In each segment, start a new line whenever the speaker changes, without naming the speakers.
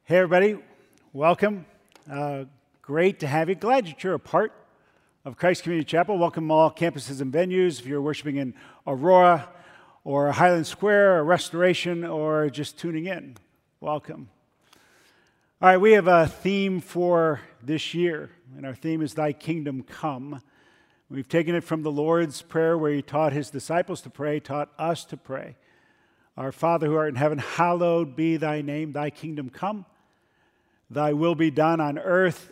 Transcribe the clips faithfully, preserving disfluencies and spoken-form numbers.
Hey, everybody. Welcome. Uh, great to have you. Glad that you're a part of Christ Community Chapel. Welcome all campuses and venues. If you're worshiping in Aurora or Highland Square or Restoration or just tuning in, welcome. All right, we have a theme for this year, and our theme is Thy Kingdom Come. We've taken it from the Lord's Prayer where He taught His disciples to pray, taught us to pray. Our Father who art in heaven, hallowed be Thy name. Thy kingdom come. Thy will be done on earth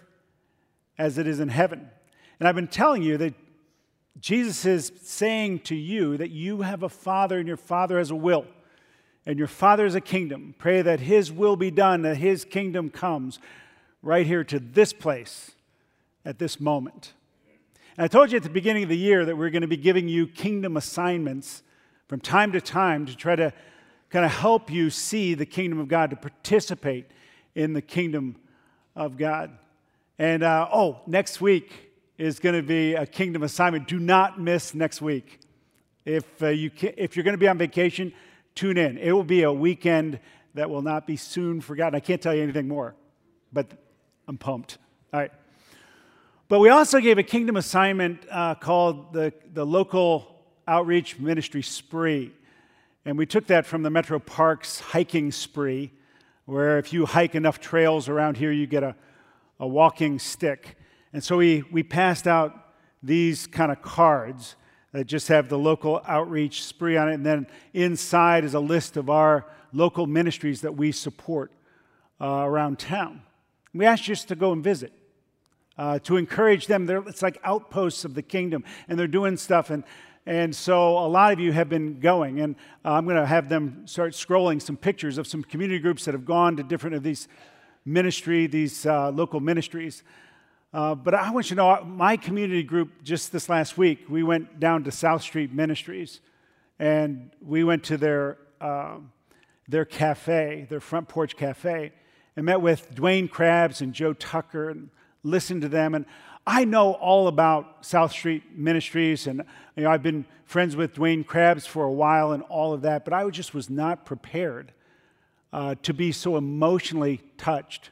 as it is in heaven. And I've been telling you that Jesus is saying to you that you have a Father and your Father has a will. And your Father has a kingdom. Pray that His will be done, that His kingdom comes right here to this place at this moment. And I told you at the beginning of the year that we're going to be giving you kingdom assignments from time to time to try to kind of help you see the kingdom of God, to participate in the kingdom of God. And, uh, oh, next week is going to be a kingdom assignment. Do not miss next week. If, uh, you can, if you're going to be on vacation, tune in. It will be a weekend that will not be soon forgotten. I can't tell you anything more, but I'm pumped. All right. But we also gave a kingdom assignment uh, called the, the Local Outreach Ministry Spree. And we took that from the Metro Parks hiking spree, where if you hike enough trails around here, you get a, a walking stick. And so we, we passed out these kind of cards that just have the local outreach spree on it. And then inside is a list of our local ministries that we support uh, around town. We asked you just to go and visit, uh, to encourage them. They're, it's like outposts of the kingdom, and they're doing stuff. And And so a lot of you have been going, and uh, I'm going to have them start scrolling some pictures of some community groups that have gone to different of these ministry, these uh, local ministries. Uh, but I want you to know, my community group just this last week, we went down to South Street Ministries, and we went to their uh, their cafe, their front porch cafe, and met with Dwayne Krabs and Joe Tucker, and listened to them. And I know all about South Street Ministries, and you know, I've been friends with Dwayne Krabs for a while and all of that, but I just was not prepared uh, to be so emotionally touched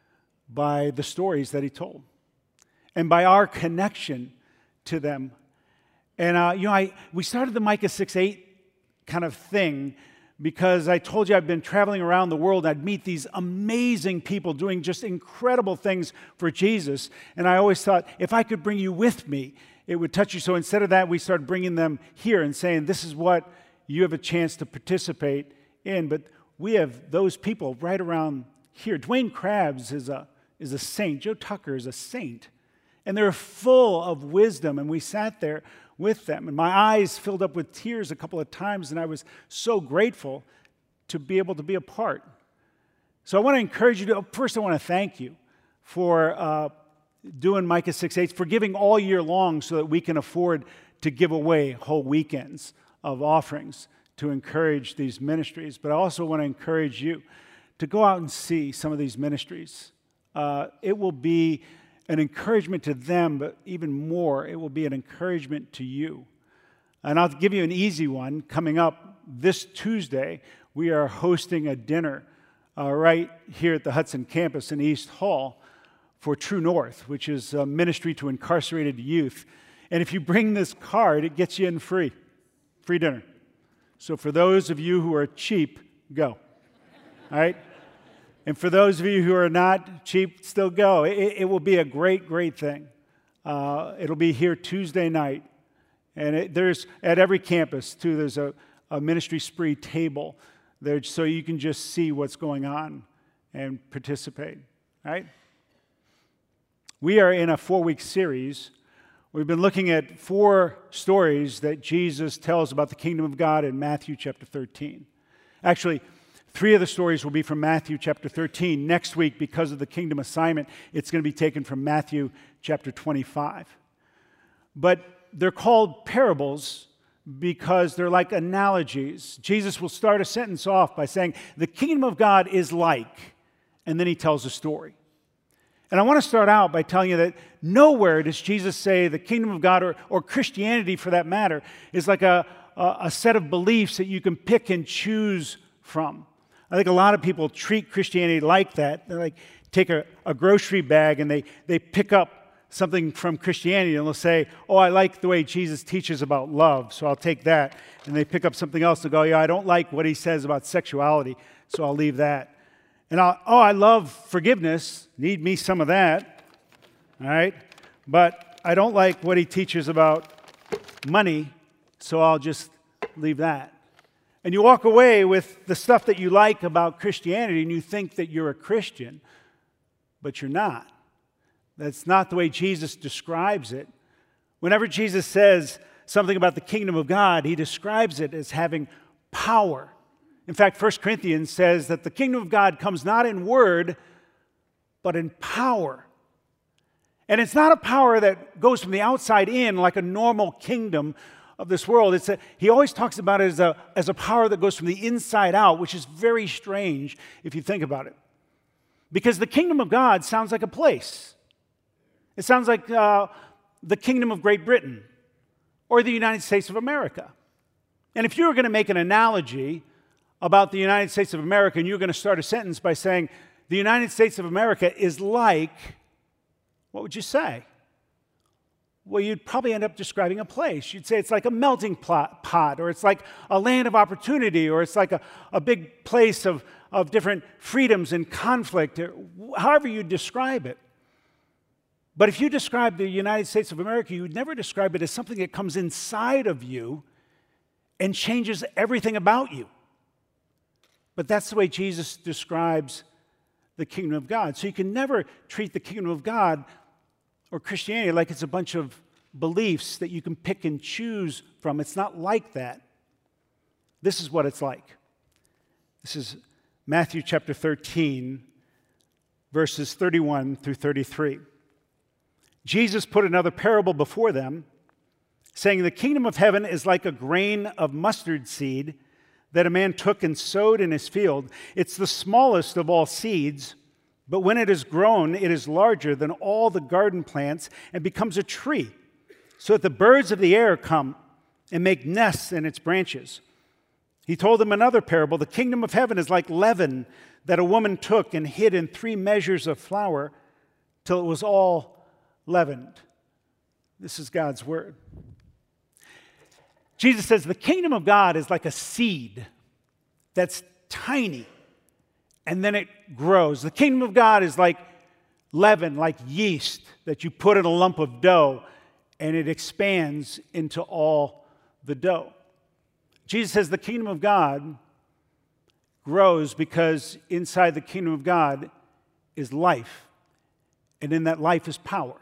by the stories that he told and by our connection to them. And uh, you know, I we started the Micah six eight kind of thing because I told you I've been traveling around the world. I'd meet these amazing people doing just incredible things for Jesus. And I always thought, if I could bring you with me, it would touch you. So instead of that, we started bringing them here and saying, this is what you have a chance to participate in. But we have those people right around here. Dwayne Krabs is a, is a saint. Joe Tucker is a saint. And they're full of wisdom. And we sat there with them. And my eyes filled up with tears a couple of times, and I was so grateful to be able to be a part. So I want to encourage you to, first I want to thank you for uh, doing Micah six eight, for giving all year long so that we can afford to give away whole weekends of offerings to encourage these ministries. But I also want to encourage you to go out and see some of these ministries. Uh, it will be an encouragement to them, but even more, it will be an encouragement to you. And I'll give you an easy one. Coming up this Tuesday, we are hosting a dinner uh, right here at the Hudson campus in East Hall for True North, which is a ministry to incarcerated youth. And if you bring this card, it gets you in free, free dinner. So for those of you who are cheap, go. All right? And for those of you who are not cheap, still go. It, it will be a great, great thing. Uh, it'll be here Tuesday night. And it, there's, at every campus, too, there's a, a ministry spree table there so you can just see what's going on and participate. Right? We are in a four-week series. We've been looking at four stories that Jesus tells about the kingdom of God in Matthew chapter thirteen. Actually, three of the stories will be from Matthew chapter thirteen. Next week, because of the kingdom assignment, it's going to be taken from Matthew chapter twenty-five. But they're called parables because they're like analogies. Jesus will start a sentence off by saying, the kingdom of God is like, and then he tells a story. And I want to start out by telling you that nowhere does Jesus say the kingdom of God, or, or Christianity for that matter, is like a, a, a set of beliefs that you can pick and choose from. I think a lot of people treat Christianity like that. They like take a, a grocery bag and they, they pick up something from Christianity and they'll say, oh, I like the way Jesus teaches about love, so I'll take that. And they pick up something else and go, yeah, I don't like what he says about sexuality, so I'll leave that. And I'll, oh, I love forgiveness, need me some of that, all right? But I don't like what he teaches about money, so I'll just leave that. And you walk away with the stuff that you like about Christianity and you think that you're a Christian, but you're not. That's not the way Jesus describes it. Whenever Jesus says something about the kingdom of God, he describes it as having power. In fact, First Corinthians says that the kingdom of God comes not in word, but in power. And it's not a power that goes from the outside in like a normal kingdom of this world. It's a, he always talks about it as a, as a power that goes from the inside out, which is very strange if you think about it. Because the kingdom of God sounds like a place. It sounds like uh, the kingdom of Great Britain or the United States of America. And if you were going to make an analogy about the United States of America and you were going to start a sentence by saying, the United States of America is like, what would you say? Well, you'd probably end up describing a place. You'd say it's like a melting pot, or it's like a land of opportunity, or it's like a, a big place of, of different freedoms and conflict, or however you describe it. But if you describe the United States of America, you would never describe it as something that comes inside of you and changes everything about you. But that's the way Jesus describes the kingdom of God. So you can never treat the kingdom of God or Christianity like it's a bunch of beliefs that you can pick and choose from. It's not like that. This is what it's like. This is Matthew chapter thirteen, verses thirty-one through thirty-three. Jesus put another parable before them, saying, the kingdom of heaven is like a grain of mustard seed that a man took and sowed in his field. It's the smallest of all seeds, but when it is grown, it is larger than all the garden plants and becomes a tree, so that the birds of the air come and make nests in its branches. He told them another parable. The kingdom of heaven is like leaven that a woman took and hid in three measures of flour till it was all leavened. This is God's word. Jesus says the kingdom of God is like a seed that's tiny, and then it grows. The kingdom of God is like leaven, like yeast that you put in a lump of dough, and it expands into all the dough. Jesus says the kingdom of God grows because inside the kingdom of God is life, and in that life is power.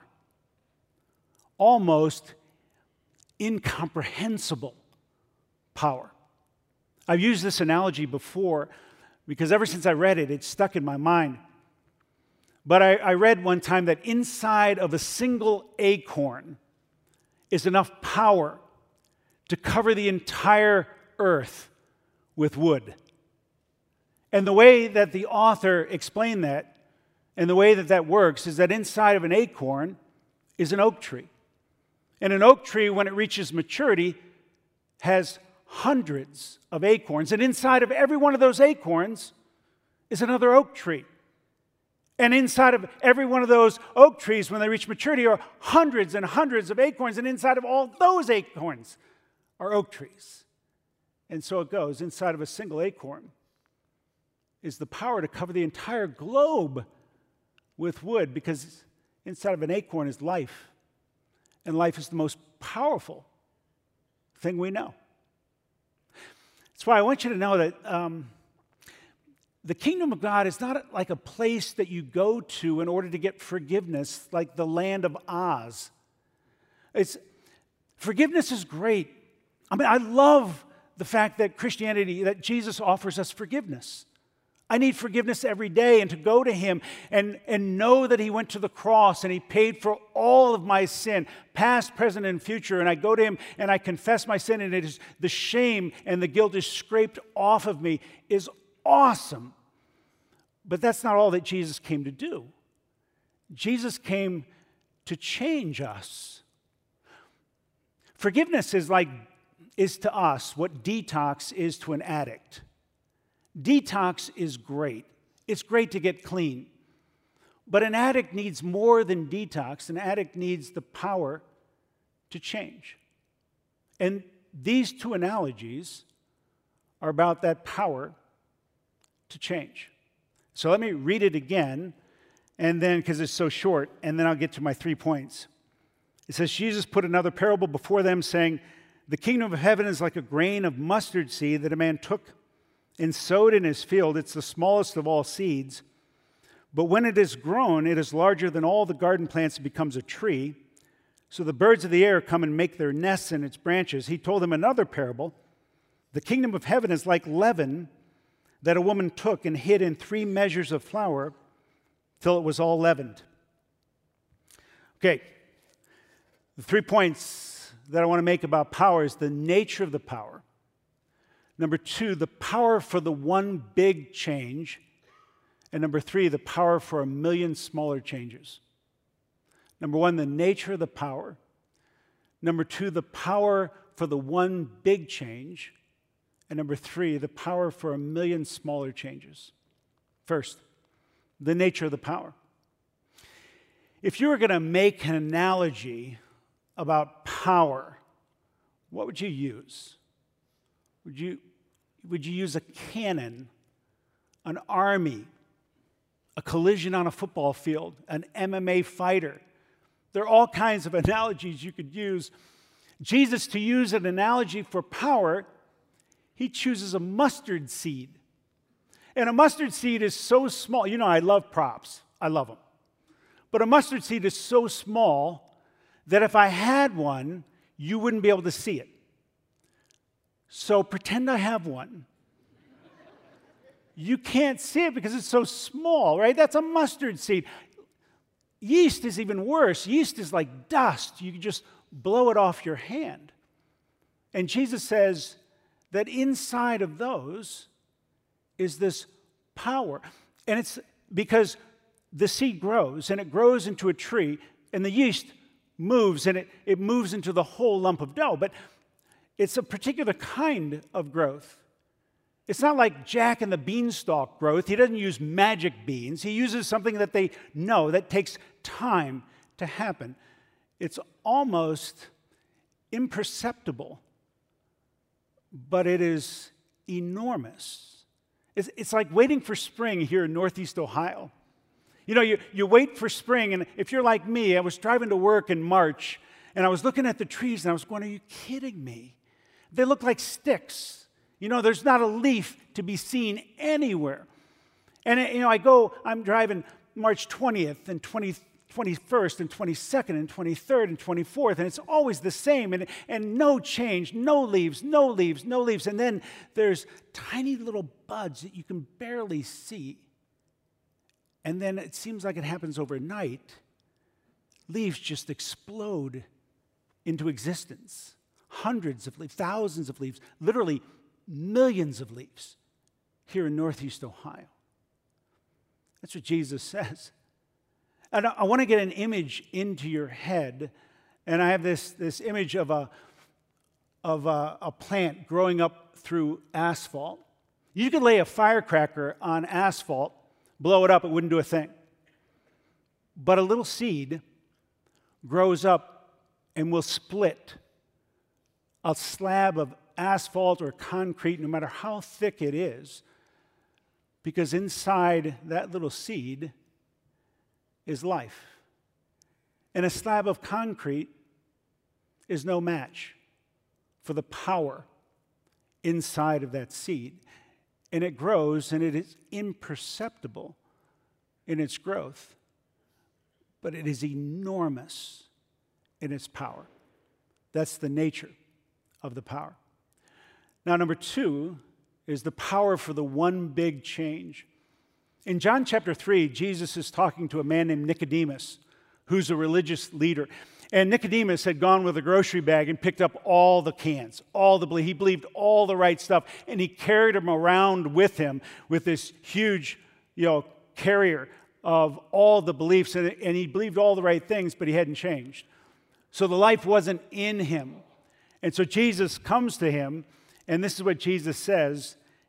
Almost incomprehensible power. I've used this analogy before because ever since I read it, it's stuck in my mind. But I, I read one time that inside of a single acorn is enough power to cover the entire earth with wood. And the way that the author explained that, and the way that that works, is that inside of an acorn is an oak tree. And an oak tree, when it reaches maturity, has hundreds of acorns. And inside of every one of those acorns is another oak tree. And inside of every one of those oak trees, when they reach maturity, are hundreds and hundreds of acorns. And inside of all those acorns are oak trees. And so it goes. Inside of a single acorn is the power to cover the entire globe with wood, because inside of an acorn is life. And life is the most powerful thing we know. That's why I want you to know that um, the kingdom of God is not like a place that you go to in order to get forgiveness, like the land of Oz. It's, forgiveness is great. I mean, I love the fact that Christianity, that Jesus offers us forgiveness. I need forgiveness every day, and to go to him and, and know that he went to the cross and he paid for all of my sin, past, present, and future. And I go to him and I confess my sin, and it is the shame and the guilt is scraped off of me, is awesome. But that's not all that Jesus came to do. Jesus came to change us. Forgiveness is like is to us what detox is to an addict. Detox is great. It's great to get clean. But an addict needs more than detox. An addict needs the power to change. And these two analogies are about that power to change. So let me read it again, and then, because it's so short, and then I'll get to my three points. It says, Jesus put another parable before them, saying, the kingdom of heaven is like a grain of mustard seed that a man took and sowed in his field. It's the smallest of all seeds. But when it is grown, it is larger than all the garden plants and becomes a tree. So the birds of the air come and make their nests in its branches. He told them another parable. The kingdom of heaven is like leaven that a woman took and hid in three measures of flour till it was all leavened. Okay, the three points that I want to make about power is the nature of the power. Number two, the power for the one big change. And number three, the power for a million smaller changes. Number one, the nature of the power. Number two, the power for the one big change. And number three, the power for a million smaller changes. First, the nature of the power. If you were going to make an analogy about power, what would you use? Would you, would you use a cannon, an army, a collision on a football field, an M M A fighter? There are all kinds of analogies you could use. Jesus, to use an analogy for power, he chooses a mustard seed. And a mustard seed is so small. You know, I love props. I love them. But a mustard seed is so small that if I had one, you wouldn't be able to see it. So pretend I have one. You can't see it because it's so small, right? That's a mustard seed. Yeast is even worse. Yeast is like dust. You can just blow it off your hand. And Jesus says that inside of those is this power. And it's because the seed grows, and it grows into a tree, and the yeast moves, and it, it moves into the whole lump of dough. But it's a particular kind of growth. It's not like Jack and the Beanstalk growth. He doesn't use magic beans. He uses something that they know that takes time to happen. It's almost imperceptible, but it is enormous. It's, it's like waiting for spring here in Northeast Ohio. You know, you, you wait for spring, and if you're like me, I was driving to work in March, and I was looking at the trees, and I was going, are you kidding me? They look like sticks. You know, there's not a leaf to be seen anywhere. And, you know, I go, I'm driving March twentieth and twenty-first and twenty-second and twenty-third and twenty-fourth, and it's always the same, and, and no change, no leaves, no leaves, no leaves. And then there's tiny little buds that you can barely see. And then it seems like it happens overnight. Leaves just explode into existence. Hundreds of leaves, thousands of leaves, literally millions of leaves here in Northeast Ohio. That's what Jesus says. And I, I want to get an image into your head, and I have this, this image of, a, of a, a plant growing up through asphalt. You could lay a firecracker on asphalt, blow it up, it wouldn't do a thing. But a little seed grows up and will split a slab of asphalt or concrete, no matter how thick it is, because inside that little seed is life. And a slab of concrete is no match for the power inside of that seed. And it grows, and it is imperceptible in its growth, but it is enormous in its power. That's the nature of the power. Now, number two is the power for the one big change. In John chapter three, Jesus is talking to a man named Nicodemus, who's a religious leader. And Nicodemus had gone with a grocery bag and picked up all the cans, all the he believed all the right stuff, and he carried them around with him with this huge, you know, carrier of all the beliefs, and, and he believed all the right things, but he hadn't changed. So the life wasn't in him. And so Jesus comes to him, and this is what Jesus says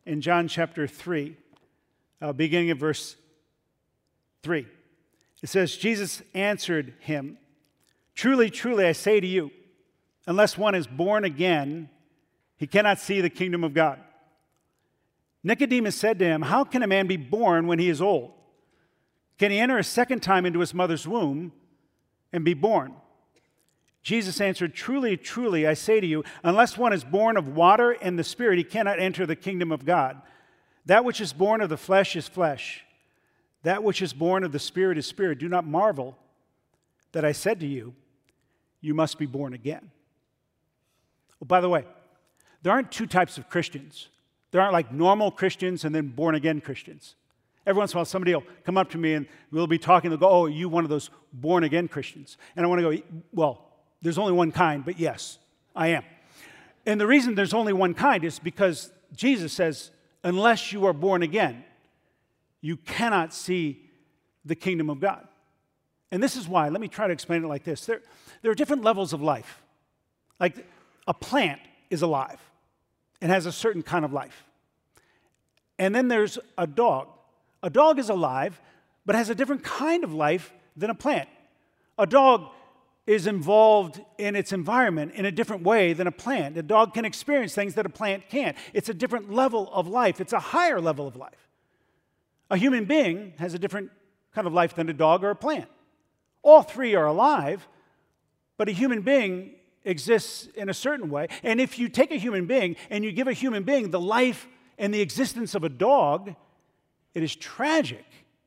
in John chapter three, uh, beginning at verse three. It says, Jesus answered him, "Truly, truly, I say to you, unless one is born again, he cannot see the kingdom of God." Nicodemus said to him, "How can a man be born when he is old? Can he enter a second time into his mother's womb and be born?" Jesus answered, "Truly, truly, I say to you, unless one is born of water and the Spirit, he cannot enter the kingdom of God. That which is born of the flesh is flesh. That which is born of the Spirit is spirit. Do not marvel that I said to you, you must be born again." Oh, by the way, there aren't two types of Christians. There aren't like normal Christians and then born-again Christians. Every once in a while, somebody will come up to me and we'll be talking. They'll go, "Oh, are you one of those born-again Christians?" And I want to go, well, there's only one kind, but yes, I am. And the reason there's only one kind is because Jesus says, unless you are born again, you cannot see the kingdom of God. And this is why. Let me try to explain it like this. There, there are different levels of life. Like a plant is alive and has a certain kind of life. And then there's a dog. A dog is alive, but has a different kind of life than a plant. A dog is involved in its environment in a different way than a plant. A dog can experience things that a plant can't. It's a different level of life. It's a higher level of life. A human being has a different kind of life than a dog or a plant. All three are alive, but a human being exists in a certain way. And if you take a human being and you give a human being the life and the existence of a dog, it is tragic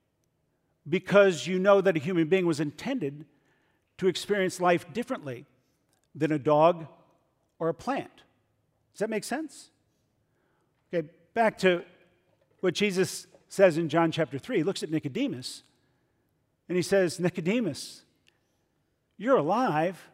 because you know that a human being was intended to experience life differently than a dog or a plant. Does that make sense? Okay, back to what Jesus says in John chapter three. He looks at Nicodemus and he says, "Nicodemus, you're alive,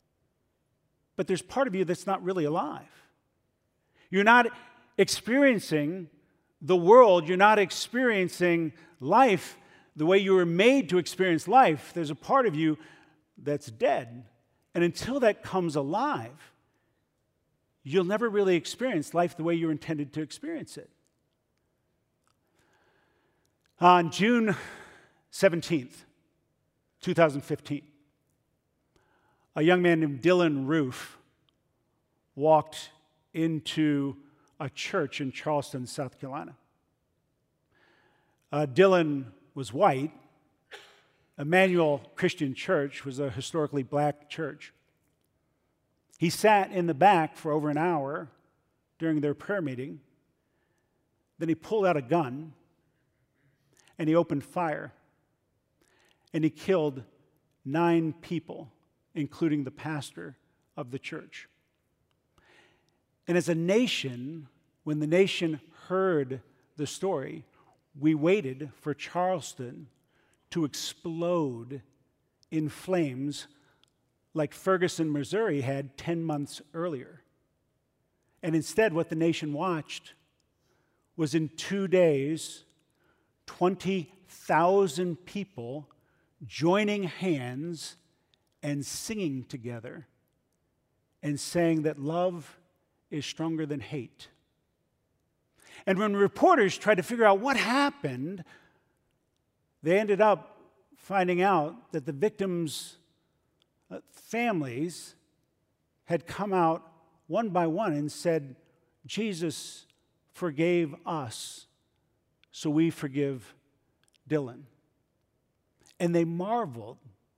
but there's part of you that's not really alive. You're not experiencing the world. You're not experiencing life the way you were made to experience life. There's a part of you that's dead. And until that comes alive, you'll never really experience life the way you're intended to experience it." On June seventeenth, two thousand fifteen, a young man named Dylan Roof walked into a church in Charleston, South Carolina. Uh, Dylan was white. Emmanuel Christian Church was a historically black church. He sat in the back for over an hour during their prayer meeting. Then he pulled out a gun and he opened fire. And he killed nine people, including the pastor of the church. And as a nation, when the nation heard the story, we waited for Charleston to explode in flames like Ferguson, Missouri had ten months earlier. And instead, what the nation watched was in two days, twenty thousand people joining hands and singing together and saying that love is stronger than hate. And when reporters tried to figure out what happened, they ended up finding out that the victims' uh, families had come out one by one and said, "Jesus forgave us, so we forgive Dylan." And they marveled.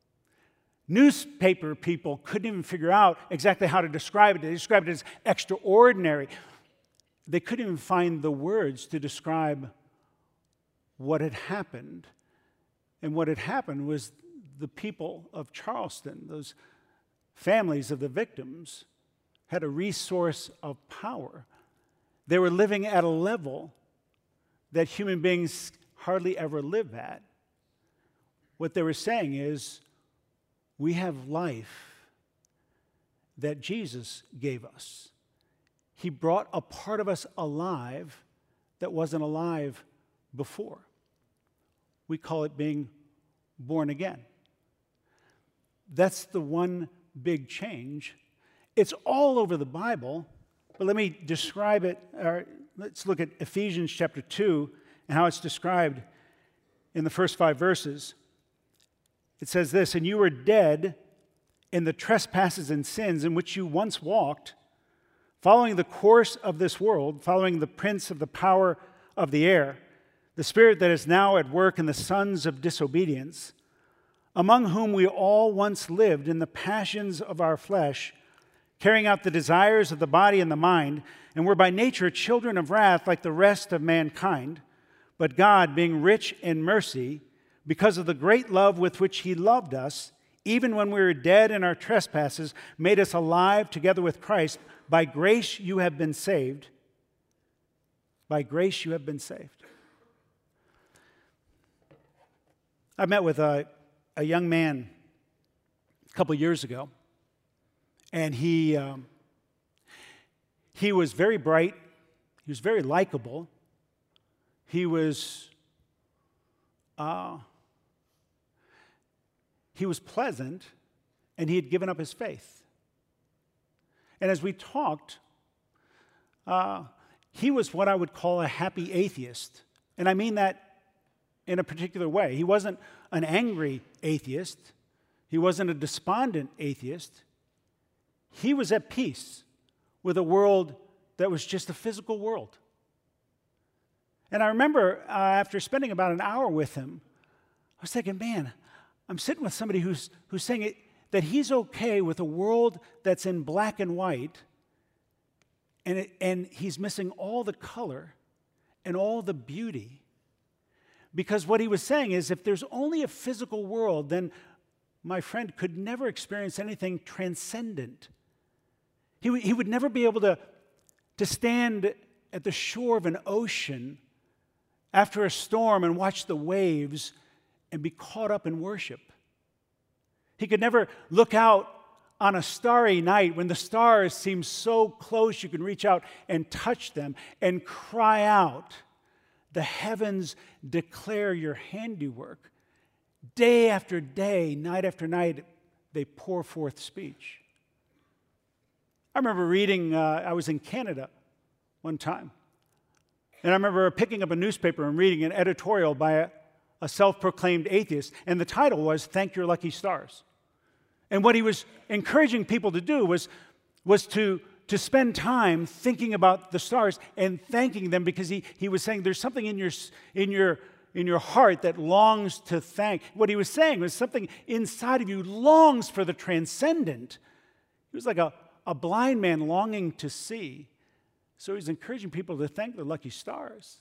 Newspaper people couldn't even figure out exactly how to describe it. They described it as extraordinary. They couldn't even find the words to describe what had happened. And what had happened was the people of Charleston, those families of the victims, had a resource of power. They were living at a level that human beings hardly ever live at. What they were saying is, we have life that Jesus gave us. He brought a part of us alive that wasn't alive before. We call it being born again. That's the one big change. It's all over the Bible, but let me describe it or let's look at Ephesians chapter two and how it's described in the first five verses. It says this, "And you were dead in the trespasses and sins in which you once walked, following the course of this world, following the prince of the power of the air, the spirit that is now at work in the sons of disobedience, among whom we all once lived in the passions of our flesh, carrying out the desires of the body and the mind, and were by nature children of wrath like the rest of mankind. But God, being rich in mercy, because of the great love with which he loved us, even when we were dead in our trespasses, made us alive together with Christ. By grace you have been saved." By grace you have been saved. I met with a, a young man a couple years ago, and he, um, he was very bright. He was very likable. He was... Uh, He was pleasant, and he had given up his faith. And as we talked, uh, he was what I would call a happy atheist. And I mean that in a particular way. He wasn't an angry atheist. He wasn't a despondent atheist. He was at peace with a world that was just a physical world. And I remember uh, after spending about an hour with him, I was thinking, man, I'm sitting with somebody who's, who's saying it, that he's okay with a world that's in black and white, and, it, and he's missing all the color and all the beauty. Because what he was saying is, if there's only a physical world, then my friend could never experience anything transcendent. He, w- he would never be able to, to stand at the shore of an ocean after a storm and watch the waves and be caught up in worship. He could never look out on a starry night when the stars seem so close you can reach out and touch them and cry out, "The heavens declare your handiwork." Day after day, night after night, they pour forth speech. I remember reading, uh, I was in Canada one time, and I remember picking up a newspaper and reading an editorial by a a self-proclaimed atheist, and the title was "Thank Your Lucky Stars." And what he was encouraging people to do was, was to, to spend time thinking about the stars and thanking them, because he, he was saying there's something in your, in, your, in your heart that longs to thank. What he was saying was something inside of you longs for the transcendent. He was like a, a blind man longing to see. So he's encouraging people to thank their lucky stars.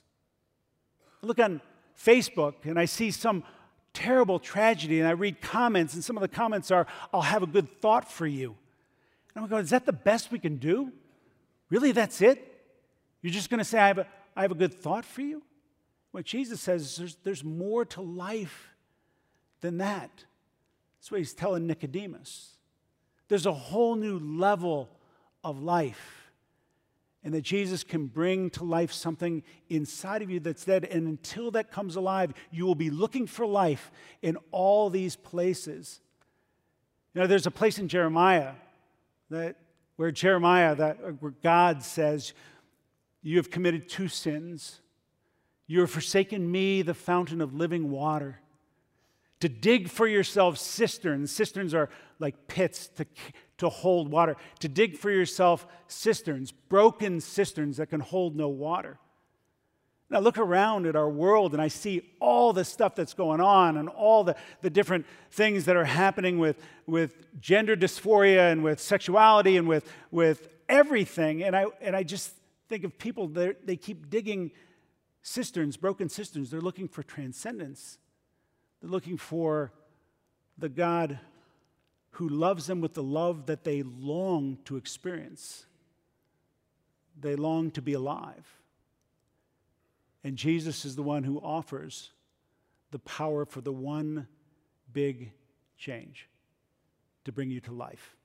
Look on Facebook, and I see some terrible tragedy, and I read comments, and some of the comments are, "I'll have a good thought for you." And I'm going, is that the best we can do? Really, that's it? You're just going to say, I have, a, I have a good thought for you? What Jesus says is there's, there's more to life than that. That's what he's telling Nicodemus. There's a whole new level of life. And that Jesus can bring to life something inside of you that's dead. And until that comes alive, you will be looking for life in all these places. You know, there's a place in Jeremiah that where Jeremiah, that where God says, "You have committed two sins. You have forsaken me, the fountain of living water, to dig for yourselves cisterns." Cisterns are like pits to to hold water. To dig for yourself cisterns, broken cisterns that can hold no water. And I look around at our world and I see all the stuff that's going on and all the, the different things that are happening with, with gender dysphoria and with sexuality and with, with everything. And I, and I just think of people, they keep digging cisterns, broken cisterns. They're looking for transcendence. They're looking for the God who loves them with the love that they long to experience. They long to be alive. And Jesus is the one who offers the power for the one big change to bring you to life.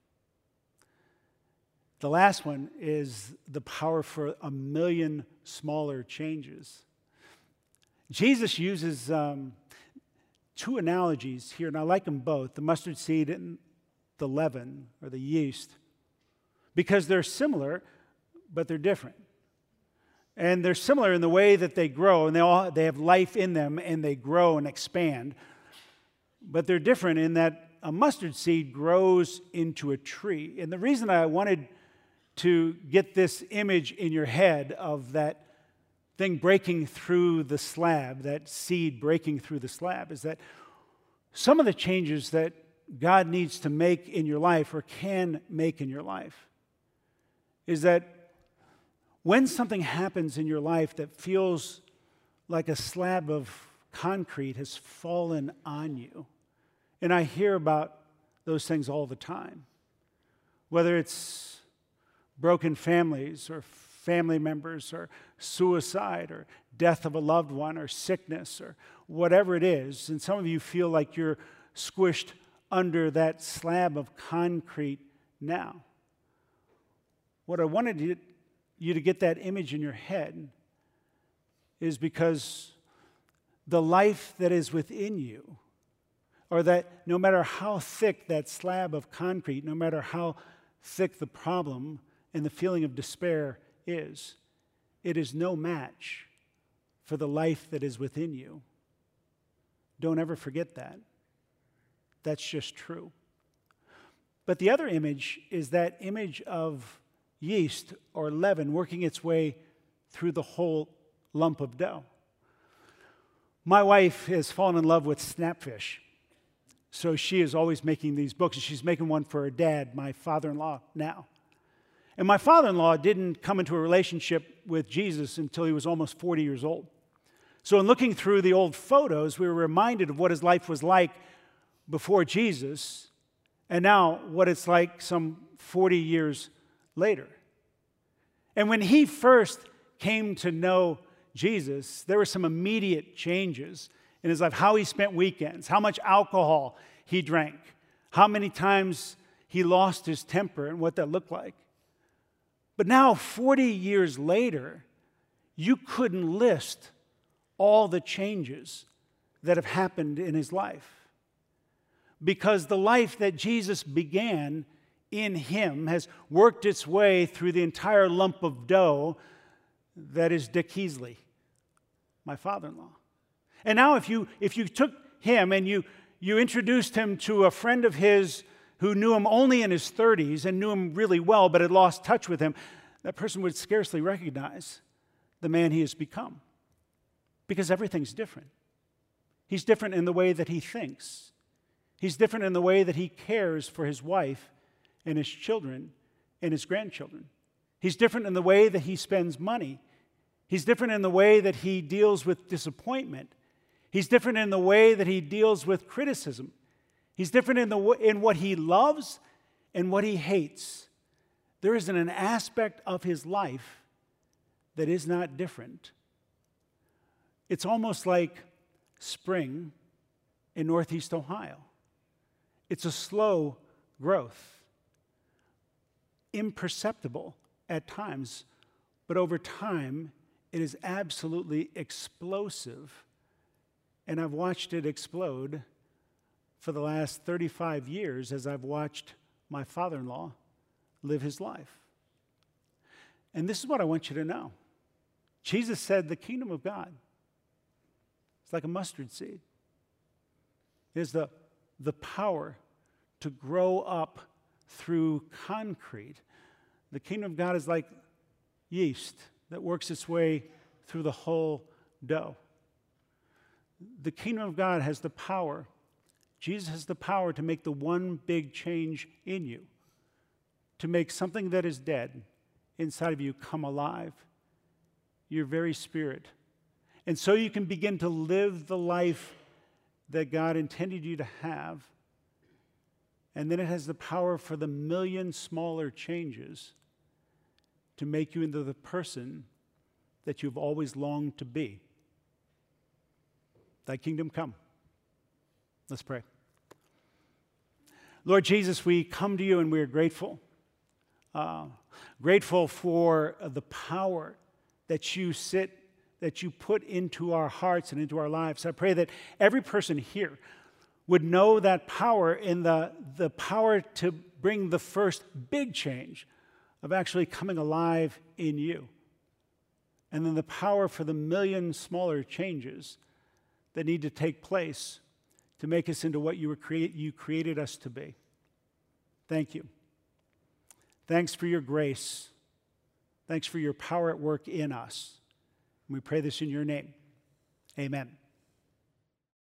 The last one is the power for a million smaller changes. Jesus uses um, two analogies here, and I like them both, the mustard seed and the leaven, or the yeast, because they're similar, but they're different. And they're similar in the way that they grow, and they all they have life in them, and they grow and expand. But they're different in that a mustard seed grows into a tree. And the reason I wanted to get this image in your head of that thing breaking through the slab, that seed breaking through the slab, is that some of the changes that God needs to make in your life or can make in your life is that when something happens in your life that feels like a slab of concrete has fallen on you, and I hear about those things all the time, whether it's broken families or family members or suicide or death of a loved one or sickness or whatever it is, and some of you feel like you're squished under that slab of concrete now. What I wanted you you to get that image in your head is because the life that is within you, or that no matter how thick that slab of concrete, no matter how thick the problem and the feeling of despair is, it is no match for the life that is within you. Don't ever forget that. That's just true. But the other image is that image of yeast or leaven working its way through the whole lump of dough. My wife has fallen in love with Snapfish, so she is always making these books, and she's making one for her dad, my father-in-law, now. And my father-in-law didn't come into a relationship with Jesus until he was almost forty years old. So in looking through the old photos, we were reminded of what his life was like before Jesus, and now what it's like some forty years later. And when he first came to know Jesus, there were some immediate changes in his life, how he spent weekends, how much alcohol he drank, how many times he lost his temper and what that looked like. But now, forty years later, you couldn't list all the changes that have happened in his life. Because the life that Jesus began in him has worked its way through the entire lump of dough that is Dick Heasley, my father-in-law. And now if you if you took him and you, you introduced him to a friend of his who knew him only in his thirties and knew him really well but had lost touch with him, that person would scarcely recognize the man he has become. Because everything's different. He's different in the way that he thinks. He's different in the way that he cares for his wife and his children and his grandchildren. He's different in the way that he spends money. He's different in the way that he deals with disappointment. He's different in the way that he deals with criticism. He's different in, the, in what he loves and what he hates. There isn't an aspect of his life that is not different. It's almost like spring in Northeast Ohio. It's a slow growth. Imperceptible at times, but over time, it is absolutely explosive. And I've watched it explode for the last thirty-five years as I've watched my father-in-law live his life. And this is what I want you to know. Jesus said the kingdom of God is like a mustard seed. It is the, the power to grow up through concrete. The kingdom of God is like yeast that works its way through the whole dough. The kingdom of God has the power, Jesus has the power to make the one big change in you, to make something that is dead inside of you come alive, your very spirit. And so you can begin to live the life that God intended you to have. And then it has the power for the million smaller changes to make you into the person that you've always longed to be. Thy kingdom come. Let's pray. Lord Jesus, we come to you and we are grateful. Uh, grateful for the power that you sit, that you put into our hearts and into our lives. I pray that every person here would know that power in the, the power to bring the first big change of actually coming alive in you. and then the power for the million smaller changes that need to take place to make us into what you, were create, you created us to be. Thank you. Thanks for your grace. Thanks for your power at work in us. We pray this in your name. Amen.